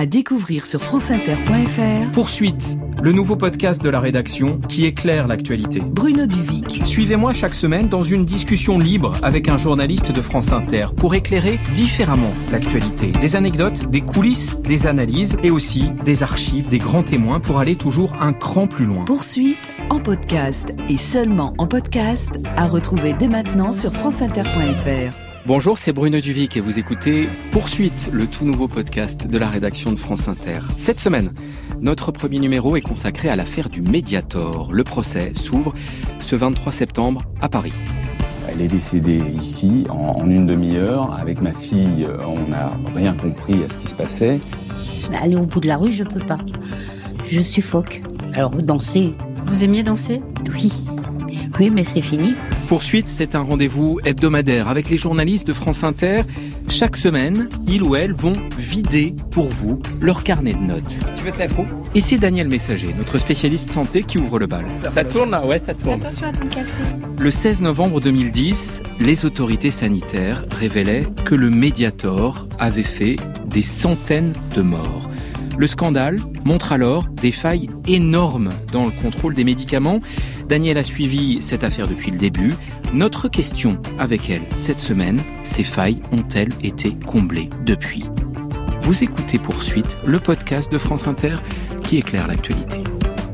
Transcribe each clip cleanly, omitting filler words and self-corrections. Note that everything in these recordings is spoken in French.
À découvrir sur franceinter.fr. Poursuite, le nouveau podcast de la rédaction qui éclaire l'actualité. Bruno Duvic. Suivez-moi chaque semaine dans une discussion libre avec un journaliste de France Inter pour éclairer différemment l'actualité. Des anecdotes, des coulisses, des analyses et aussi des archives, des grands témoins pour aller toujours un cran plus loin. Poursuite en podcast et seulement en podcast à retrouver dès maintenant sur franceinter.fr. Bonjour, c'est Bruno Duvic et vous écoutez Poursuite, le tout nouveau podcast de la rédaction de France Inter. Cette semaine, notre premier numéro est consacré à l'affaire du Mediator. Le procès s'ouvre ce 23 septembre à Paris. Elle est décédée ici en une demi-heure. Avec ma fille, on n'a rien compris à ce qui se passait. Aller au bout de la rue, je peux pas. Je suffoque. Alors danser. Vous aimiez danser ? Oui, mais c'est fini. Poursuite, c'est un rendez-vous hebdomadaire avec les journalistes de France Inter. Chaque semaine, ils ou elles vont vider pour vous leur carnet de notes. Tu veux te mettre où ? Et c'est Daniel Messager, notre spécialiste santé, qui ouvre le bal. Ça tourne là ? Ouais, ça tourne. Attention à ton café. Le 16 novembre 2010, les autorités sanitaires révélaient que le Mediator avait fait des centaines de morts. Le scandale montre alors des failles énormes dans le contrôle des médicaments. Daniel a suivi cette affaire depuis le début. Notre question avec elle cette semaine, ces failles ont-elles été comblées depuis ? Vous écoutez Poursuite, le podcast de France Inter qui éclaire l'actualité.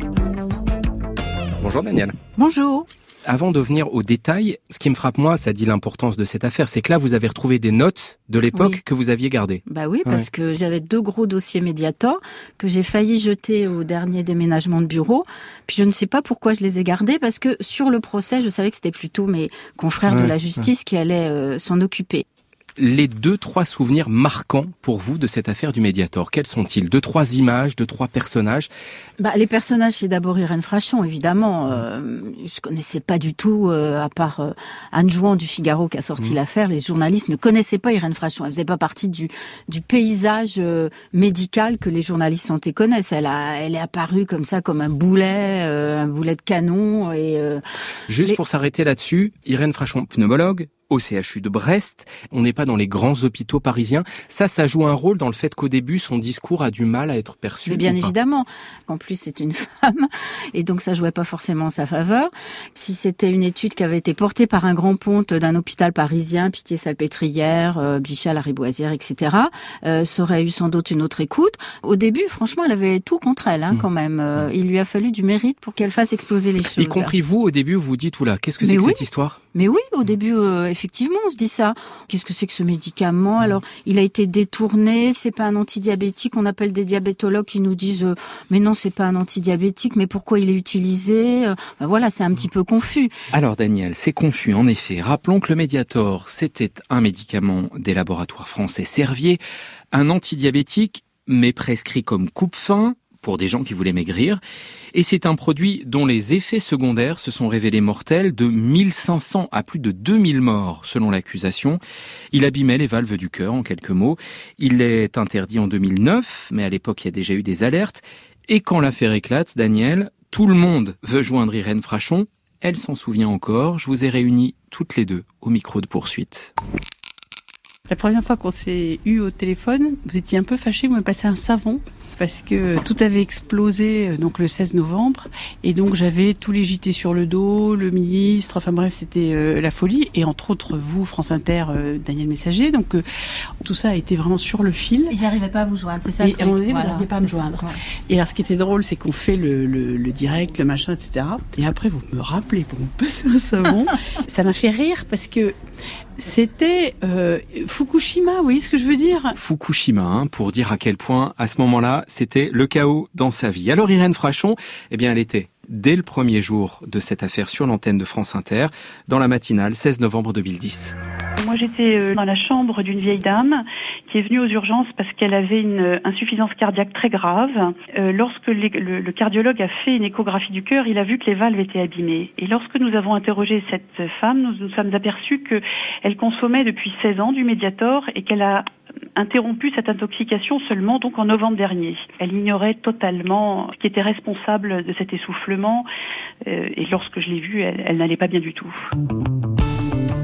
Bonjour Daniel. Bonjour. Avant de venir aux détails, ce qui me frappe moi, ça dit l'importance de cette affaire, c'est que là vous avez retrouvé des notes de l'époque que vous aviez gardées. Bah oui, parce que j'avais 2 gros dossiers Mediator que j'ai failli jeter au dernier déménagement de bureau. Puis je ne sais pas pourquoi je les ai gardés, parce que sur le procès, je savais que c'était plutôt mes confrères de la justice qui allaient s'en occuper. Les 2-3 souvenirs marquants pour vous de cette affaire du Mediator, quels sont-ils ? 2-3 images, 2-3 personnages ? Les personnages, c'est d'abord Irène Frachon, évidemment. Je connaissais pas du tout, à part Anne Jouan du Figaro qui a sorti l'affaire, les journalistes ne connaissaient pas Irène Frachon. Elle faisait pas partie du paysage médical que les journalistes santé connaissent. Elle est apparue comme ça, comme un boulet de canon. Juste pour s'arrêter là-dessus, Irène Frachon, pneumologue, au CHU de Brest, on n'est pas dans les grands hôpitaux parisiens. Ça joue un rôle dans le fait qu'au début, son discours a du mal à être perçu. Mais bien évidemment. En plus, c'est une femme, et donc ça jouait pas forcément en sa faveur. Si c'était une étude qui avait été portée par un grand ponte d'un hôpital parisien, Pitié-Salpêtrière, Bichat, Lariboisière, etc., ça aurait eu sans doute une autre écoute. Au début, franchement, elle avait tout contre elle, quand même. Il lui a fallu du mérite pour qu'elle fasse exploser les choses. Y compris vous, au début, vous dites, oula, qu'est-ce que c'est que cette histoire ? Mais oui, au début, effectivement, on se dit ça. Qu'est-ce que c'est que ce médicament ? Alors, il a été détourné, c'est pas un antidiabétique. On appelle des diabétologues qui nous disent mais non, c'est pas un antidiabétique, mais pourquoi il est utilisé ? Voilà, c'est un petit peu confus. Alors Daniel, c'est confus en effet. Rappelons que le Mediator, c'était un médicament des laboratoires français Servier, un antidiabétique, mais prescrit comme coupe-faim pour des gens qui voulaient maigrir. Et c'est un produit dont les effets secondaires se sont révélés mortels, de 1500 à plus de 2000 morts selon l'accusation. Il abîmait les valves du cœur, en quelques mots. Il est interdit en 2009, mais à l'époque, il y a déjà eu des alertes. Et quand l'affaire éclate, Daniel, tout le monde veut joindre Irène Frachon. Elle s'en souvient encore. Je vous ai réunis toutes les deux au micro de Poursuite. La première fois qu'on s'est eu au téléphone, vous étiez un peu fâché, vous m'avez passé un savon parce que tout avait explosé donc le 16 novembre et donc j'avais tous les JT sur le dos, le ministre, enfin bref, c'était la folie et entre autres vous, France Inter, Daniel Messager, donc tout ça a été vraiment sur le fil. Et j'arrivais pas à vous joindre, c'est ça le truc. Et à un moment donné, vous n'arriviez pas à me joindre. Ouais. Et alors ce qui était drôle, c'est qu'on fait le direct, le machin, etc. Et après vous me rappelez pour me passer un savon. Ça m'a fait rire parce que c'était Fukushima, vous voyez ce que je veux dire ? Fukushima, pour dire à quel point, à ce moment-là, c'était le chaos dans sa vie. Alors Irène Frachon, elle était, dès le premier jour de cette affaire sur l'antenne de France Inter, dans la matinale, 16 novembre 2010. Moi, j'étais dans la chambre d'une vieille dame qui est venue aux urgences parce qu'elle avait une insuffisance cardiaque très grave. Lorsque le cardiologue a fait une échographie du cœur, il a vu que les valves étaient abîmées. Et lorsque nous avons interrogé cette femme, nous nous sommes aperçus qu'elle consommait depuis 16 ans du Mediator et qu'elle a interrompu cette intoxication seulement donc en novembre dernier. Elle ignorait totalement ce qui était responsable de cet essoufflement et lorsque je l'ai vue, elle n'allait pas bien du tout.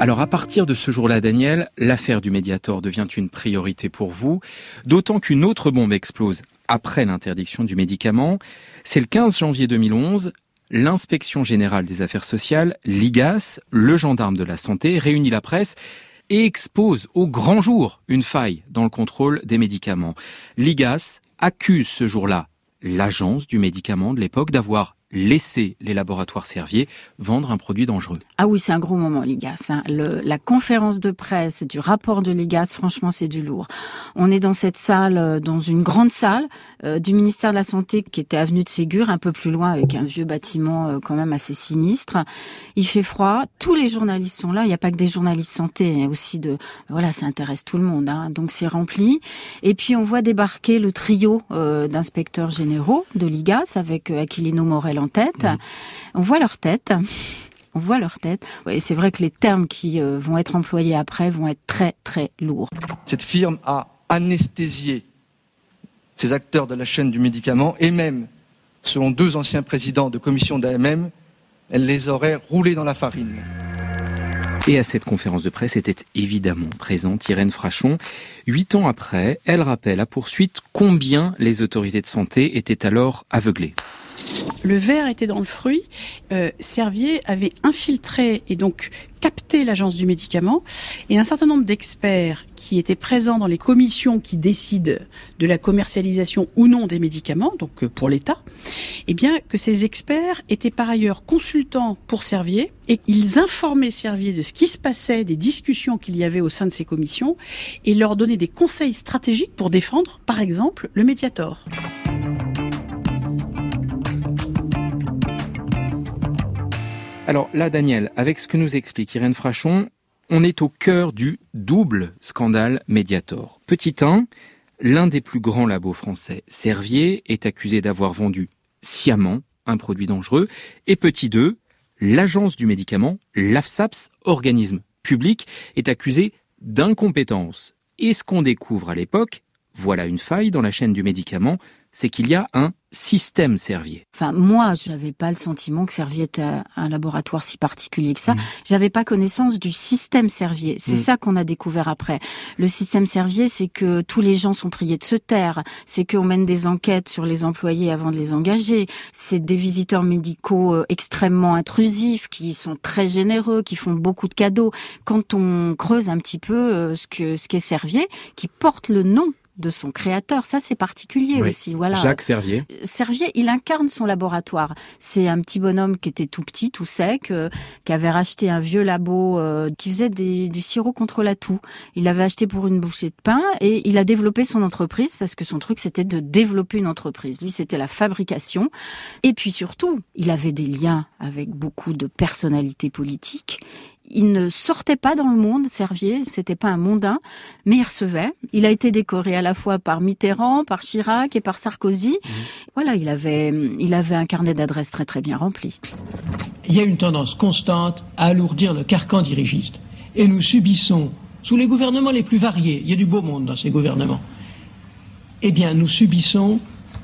Alors à partir de ce jour-là, Daniel, l'affaire du Mediator devient une priorité pour vous, d'autant qu'une autre bombe explose après l'interdiction du médicament. C'est le 15 janvier 2011, l'Inspection générale des affaires sociales, l'IGAS, le gendarme de la santé, réunit la presse et expose au grand jour une faille dans le contrôle des médicaments. L'IGAS accuse ce jour-là l'agence du médicament de l'époque d'avoir laisser les laboratoires Servier vendre un produit dangereux. Ah oui, c'est un gros moment, l'IGAS. La conférence de presse du rapport de l'IGAS, franchement, c'est du lourd. On est dans cette salle, dans une grande salle du ministère de la Santé qui était avenue de Ségur, un peu plus loin, avec un vieux bâtiment quand même assez sinistre. Il fait froid, tous les journalistes sont là. Il n'y a pas que des journalistes santé, il y a aussi ça intéresse tout le monde. Donc c'est rempli. Et puis on voit débarquer le trio d'inspecteurs généraux de l'IGAS avec Aquilino Morel en tête. On voit leur tête. Oui, c'est vrai que les termes qui vont être employés après vont être très, très lourds. Cette firme a anesthésié ces acteurs de la chaîne du médicament et même, selon 2 anciens présidents de commission d'AMM, elle les aurait roulés dans la farine. Et à cette conférence de presse était évidemment présente Irène Frachon. 8 ans après, elle rappelle à poursuite combien les autorités de santé étaient alors aveuglées. Le ver était dans le fruit. Servier avait infiltré et donc capté l'agence du médicament. Et un certain nombre d'experts qui étaient présents dans les commissions qui décident de la commercialisation ou non des médicaments, donc pour l'État, eh bien que ces experts étaient par ailleurs consultants pour Servier et ils informaient Servier de ce qui se passait, des discussions qu'il y avait au sein de ces commissions et leur donnaient des conseils stratégiques pour défendre, par exemple, le Mediator. Alors là, Daniel, avec ce que nous explique Irène Frachon, on est au cœur du double scandale Mediator. Petit 1, l'un des plus grands labos français, Servier, est accusé d'avoir vendu sciemment un produit dangereux. Et petit 2, l'agence du médicament, l'AFSAPS, organisme public, est accusée d'incompétence. Et ce qu'on découvre à l'époque, voilà une faille dans la chaîne du médicament, c'est qu'il y a un système Servier. Enfin, moi, je n'avais pas le sentiment que Servier était un laboratoire si particulier que ça. J'avais pas connaissance du système Servier. C'est ça qu'on a découvert après. Le système Servier, c'est que tous les gens sont priés de se taire. C'est qu'on mène des enquêtes sur les employés avant de les engager. C'est des visiteurs médicaux extrêmement intrusifs, qui sont très généreux, qui font beaucoup de cadeaux. Quand on creuse un petit peu ce qu'est Servier, qui porte le nom de son créateur, ça c'est particulier aussi. Voilà. Jacques Servier. Servier, il incarne son laboratoire. C'est un petit bonhomme qui était tout petit, tout sec, qui avait racheté un vieux labo qui faisait du sirop contre la toux. Il l'avait acheté pour une bouchée de pain et il a développé son entreprise parce que son truc c'était de développer une entreprise. Lui, c'était la fabrication. Et puis surtout, il avait des liens avec beaucoup de personnalités politiques. Il ne sortait pas dans le monde, Servier, c'était pas un mondain, mais il recevait. Il a été décoré à la fois par Mitterrand, par Chirac et par Sarkozy. Voilà, il avait un carnet d'adresses très très bien rempli. Il y a une tendance constante à alourdir le carcan dirigiste. Et nous subissons, sous les gouvernements les plus variés, il y a du beau monde dans ces gouvernements, eh bien nous subissons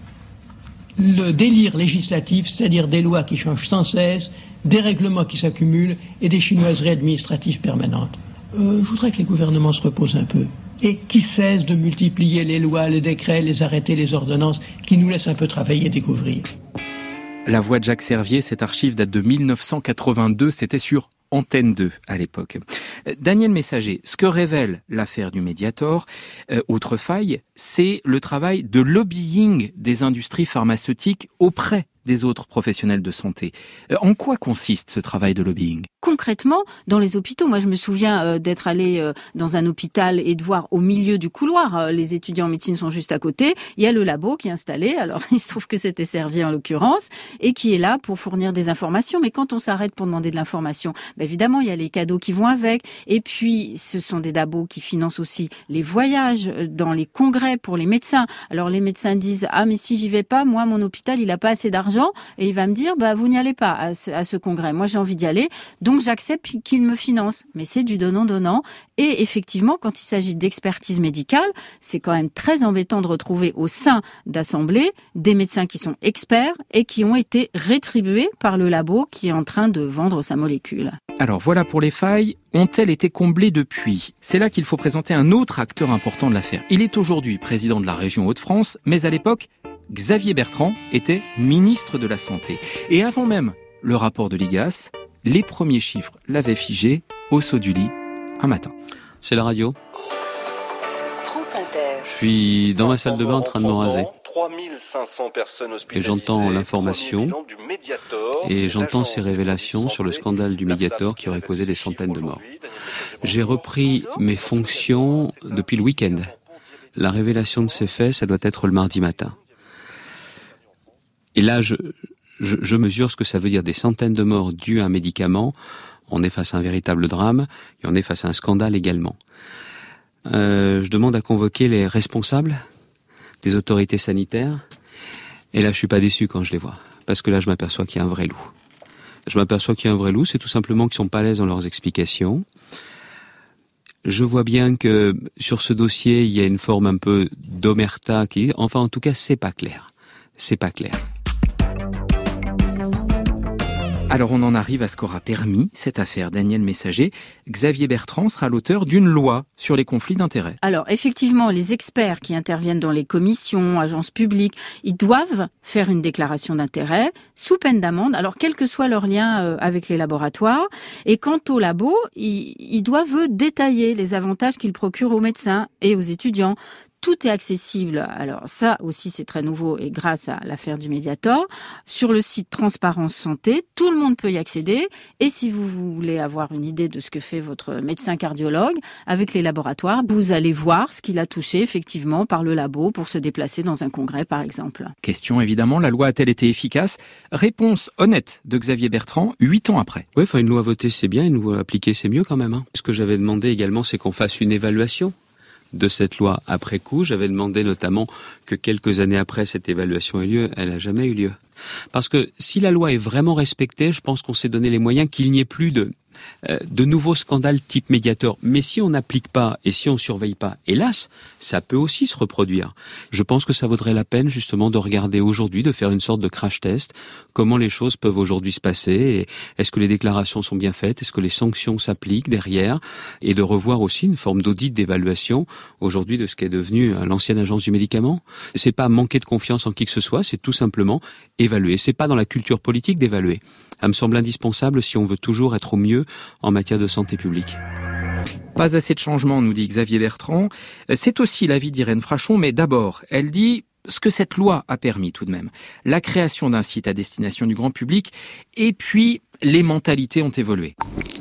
le délire législatif, c'est-à-dire des lois qui changent sans cesse, des règlements qui s'accumulent et des chinoiseries administratives permanentes. Je voudrais que les gouvernements se reposent un peu et qu'ils cessent de multiplier les lois, les décrets, les arrêtés, les ordonnances, qui nous laissent un peu travailler et découvrir. La voix de Jacques Servier, cette archive date de 1982, c'était sur Antenne 2 à l'époque. Daniel Messager, ce que révèle l'affaire du Mediator, autre faille, c'est le travail de lobbying des industries pharmaceutiques auprès des autres professionnels de santé. En quoi consiste ce travail de lobbying ? Concrètement, dans les hôpitaux, moi je me souviens d'être allé dans un hôpital et de voir au milieu du couloir, les étudiants en médecine sont juste à côté, il y a le labo qui est installé, alors il se trouve que c'était Servier en l'occurrence, et qui est là pour fournir des informations, mais quand on s'arrête pour demander de l'information, évidemment il y a les cadeaux qui vont avec, et puis ce sont des labos qui financent aussi les voyages dans les congrès pour les médecins. Alors les médecins disent « Ah mais si j'y vais pas, moi mon hôpital il a pas assez d'argent », et il va me dire vous n'y allez pas à ce congrès. Moi j'ai envie d'y aller, donc j'accepte qu'il me finance. Mais c'est du donnant-donnant. Et effectivement, quand il s'agit d'expertise médicale, c'est quand même très embêtant de retrouver au sein d'assemblées des médecins qui sont experts et qui ont été rétribués par le labo qui est en train de vendre sa molécule. Alors voilà pour les failles, ont-elles été comblées depuis ? C'est là qu'il faut présenter un autre acteur important de l'affaire. Il est aujourd'hui président de la région Hauts-de-France, mais à l'époque, Xavier Bertrand était ministre de la Santé. Et avant même le rapport de l'IGAS, les premiers chiffres l'avaient figé au saut du lit un matin. C'est la radio. France Inter. Je suis dans ma salle de bain en train de me raser. 3500 personnes hospitalisées. Et j'entends l'information et j'entends ces révélations sur le scandale du Mediator qui aurait causé des centaines de morts. J'ai repris mes fonctions depuis le week-end. La révélation de ces faits, ça doit être le mardi matin. Et là, je mesure ce que ça veut dire, des centaines de morts dues à un médicament. On est face à un véritable drame et on est face à un scandale également. Je demande à convoquer les responsables des autorités sanitaires. Et là, je suis pas déçu quand je les vois. Parce que là, je m'aperçois qu'il y a un vrai loup. C'est tout simplement qu'ils sont pas à l'aise dans leurs explications. Je vois bien que sur ce dossier, il y a une forme un peu d'omerta enfin, en tout cas, c'est pas clair. Alors on en arrive à ce qu'aura permis cette affaire Daniel Messager. Xavier Bertrand sera l'auteur d'une loi sur les conflits d'intérêts. Alors effectivement, les experts qui interviennent dans les commissions, agences publiques, ils doivent faire une déclaration d'intérêt sous peine d'amende, alors quel que soit leur lien avec les laboratoires. Et quant aux labos, ils doivent détailler les avantages qu'ils procurent aux médecins et aux étudiants. Tout est accessible, alors ça aussi c'est très nouveau et grâce à l'affaire du Mediator, sur le site Transparence Santé, tout le monde peut y accéder et si vous voulez avoir une idée de ce que fait votre médecin cardiologue avec les laboratoires, vous allez voir ce qu'il a touché effectivement par le labo pour se déplacer dans un congrès par exemple. Question évidemment, la loi a-t-elle été efficace ? Réponse honnête de Xavier Bertrand, 8 ans après. Oui, une loi votée c'est bien, une loi appliquée c'est mieux quand même. Ce que j'avais demandé également c'est qu'on fasse une évaluation de cette loi après coup. J'avais demandé notamment que quelques années après cette évaluation ait lieu, elle n'a jamais eu lieu. Parce que si la loi est vraiment respectée, je pense qu'on s'est donné les moyens qu'il n'y ait plus de nouveaux scandales type Mediator. Mais si on n'applique pas et si on surveille pas, hélas, ça peut aussi se reproduire. Je pense que ça vaudrait la peine justement de regarder aujourd'hui, de faire une sorte de crash test, comment les choses peuvent aujourd'hui se passer, et est-ce que les déclarations sont bien faites, est-ce que les sanctions s'appliquent derrière, et de revoir aussi une forme d'audit d'évaluation aujourd'hui de ce qu'est devenu l'ancienne agence du médicament. C'est pas manquer de confiance en qui que ce soit, c'est tout simplement évaluer. C'est pas dans la culture politique d'évaluer. Ça me semble indispensable si on veut toujours être au mieux en matière de santé publique. Pas assez de changements, nous dit Xavier Bertrand. C'est aussi l'avis d'Irène Frachon, mais d'abord, elle dit ce que cette loi a permis tout de même. La création d'un site à destination du grand public, et puis les mentalités ont évolué.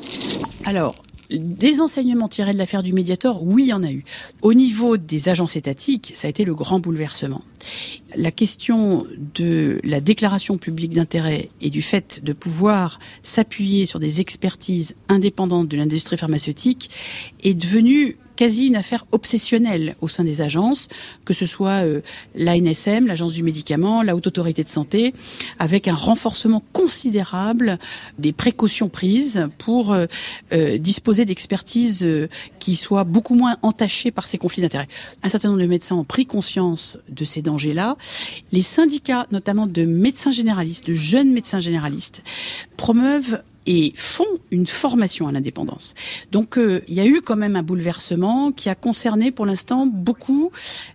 Alors, des enseignements tirés de l'affaire du Mediator, oui, il y en a eu. Au niveau des agences étatiques, ça a été le grand bouleversement. La question de la déclaration publique d'intérêt et du fait de pouvoir s'appuyer sur des expertises indépendantes de l'industrie pharmaceutique est devenue quasi une affaire obsessionnelle au sein des agences, que ce soit l'ANSM, l'Agence du médicament, la Haute Autorité de Santé, avec un renforcement considérable des précautions prises pour disposer d'expertises qui soient beaucoup moins entachées par ces conflits d'intérêts. Un certain nombre de médecins ont pris conscience de ces dangers-là. Les syndicats, notamment de médecins généralistes, de jeunes médecins généralistes, promeuvent et font une formation à l'indépendance. Donc il y a eu quand même un bouleversement qui a concerné pour l'instant beaucoup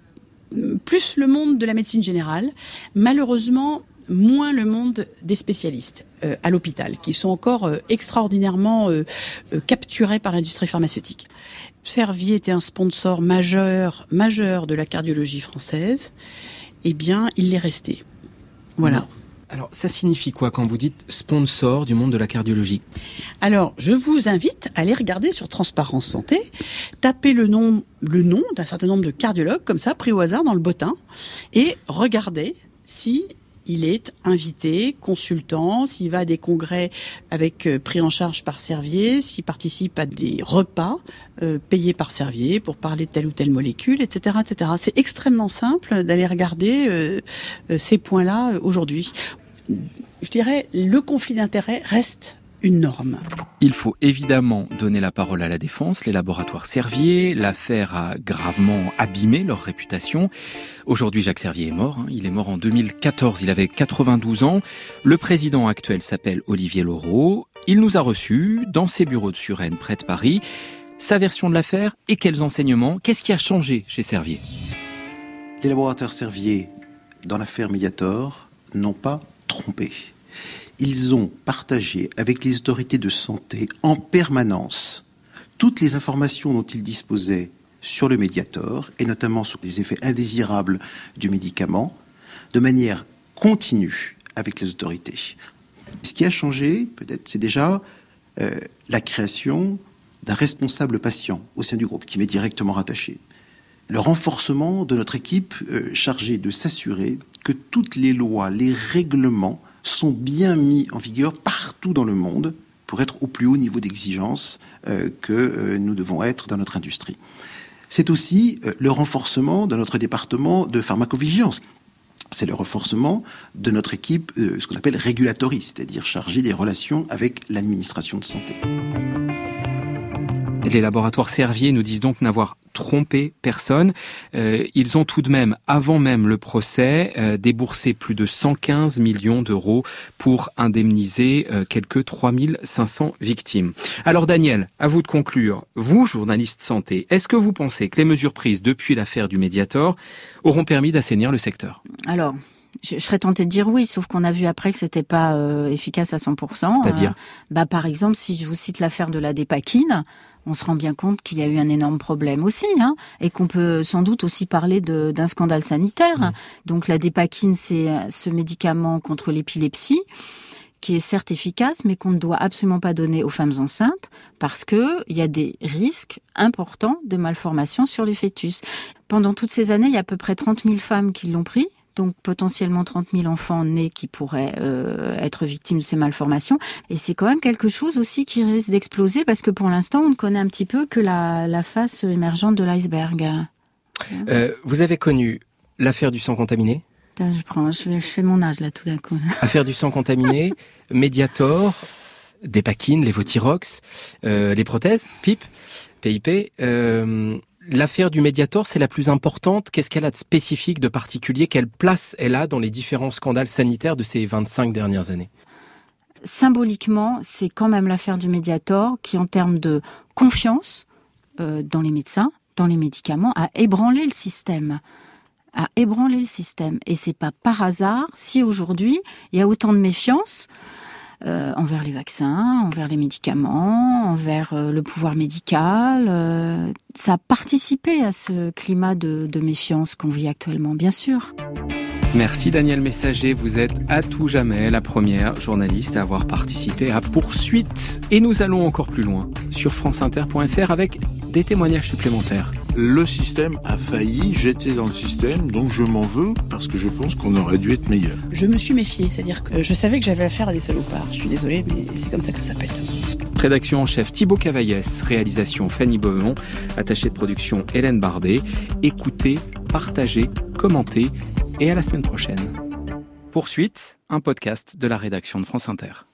plus le monde de la médecine générale, malheureusement moins le monde des spécialistes à l'hôpital, qui sont encore extraordinairement capturés par l'industrie pharmaceutique. Servier était un sponsor majeur de la cardiologie française. Eh bien, il l'est resté. Voilà. Alors, ça signifie quoi quand vous dites sponsor du monde de la cardiologie ? Alors, je vous invite à aller regarder sur Transparence Santé, taper le nom d'un certain nombre de cardiologues, comme ça, pris au hasard dans le bottin, et regardez si il est invité, consultant, s'il va à des congrès avec pris en charge par Servier, s'il participe à des repas payés par Servier pour parler de telle ou telle molécule, etc., etc. C'est extrêmement simple d'aller regarder ces points-là aujourd'hui. Je dirais, le conflit d'intérêts reste une norme. Il faut évidemment donner la parole à la défense, les laboratoires Servier. L'affaire a gravement abîmé leur réputation. Aujourd'hui, Jacques Servier est mort. Il est mort en 2014. Il avait 92 ans. Le président actuel s'appelle Olivier Laureau. il nous a reçus dans ses bureaux de Suresnes, près de Paris. Sa version de l'affaire et quels enseignements? Qu'est-ce qui a changé chez Servier? Les laboratoires Servier, dans l'affaire Mediator, n'ont pas trompé. Ils ont partagé avec les autorités de santé en permanence toutes les informations dont ils disposaient sur le Mediator, et notamment sur les effets indésirables du médicament, de manière continue avec les autorités. Ce qui a changé, peut-être, c'est déjà la création d'un responsable patient au sein du groupe, qui m'est directement rattaché. Le renforcement de notre équipe chargée de s'assurer que toutes les lois, les règlements sont bien mis en vigueur partout dans le monde pour être au plus haut niveau d'exigence que nous devons être dans notre industrie. C'est aussi le renforcement de notre département de pharmacovigilance. C'est le renforcement de notre équipe, ce qu'on appelle régulatory, c'est-à-dire chargée des relations avec l'administration de santé. Les laboratoires Servier nous disent donc n'avoir trompé personne. Ils ont tout de même, avant même le procès, déboursé plus de 115 millions d'euros pour indemniser quelques 3500 victimes. Alors Daniel, à vous de conclure. Vous, journaliste santé, est-ce que vous pensez que les mesures prises depuis l'affaire du Mediator auront permis d'assainir le secteur? Alors, je serais tentée de dire oui, sauf qu'on a vu après que c'était pas efficace à 100%. C'est-à-dire par exemple, si je vous cite l'affaire de la Dépakine, on se rend bien compte qu'il y a eu un énorme problème aussi, et qu'on peut sans doute aussi parler d'un scandale sanitaire. Mmh. Donc la Dépakine, c'est ce médicament contre l'épilepsie qui est certes efficace, mais qu'on ne doit absolument pas donner aux femmes enceintes parce que il y a des risques importants de malformation sur les fœtus. Pendant toutes ces années, il y a à peu près 30 000 femmes qui l'ont pris. Donc potentiellement 30 000 enfants nés qui pourraient être victimes de ces malformations. Et c'est quand même quelque chose aussi qui risque d'exploser parce que pour l'instant, on ne connaît un petit peu que la face émergente de l'iceberg. Vous avez connu l'affaire du sang contaminé? Je fais mon âge là tout d'un coup. Affaire du sang contaminé, Mediator, Dépakine, Levothyrox, les prothèses, PIP. L'affaire du Mediator, c'est la plus importante. Qu'est-ce qu'elle a de spécifique, de particulier? Quelle place elle a dans les différents scandales sanitaires de ces 25 dernières années? Symboliquement, c'est quand même l'affaire du Mediator qui, en termes de confiance dans les médecins, dans les médicaments, a ébranlé le système. Et c'est pas par hasard si aujourd'hui, il y a autant de méfiance envers les vaccins, envers les médicaments, envers le pouvoir médical. Ça a participé à ce climat de méfiance qu'on vit actuellement, bien sûr. Merci Daniel Messager, vous êtes à tout jamais la première journaliste à avoir participé à Poursuite. Et nous allons encore plus loin sur franceinter.fr avec des témoignages supplémentaires. Le système a failli, j'étais dans le système, donc je m'en veux parce que je pense qu'on aurait dû être meilleur. Je me suis méfiée, c'est-à-dire que je savais que j'avais affaire à des salopards. Je suis désolée, mais c'est comme ça que ça s'appelle. Rédaction en chef Thibaut Cavaillès, réalisation Fanny Beaumont, attachée de production Hélène Barbet. Écoutez, partagez, commentez et à la semaine prochaine. Poursuite, un podcast de la rédaction de France Inter.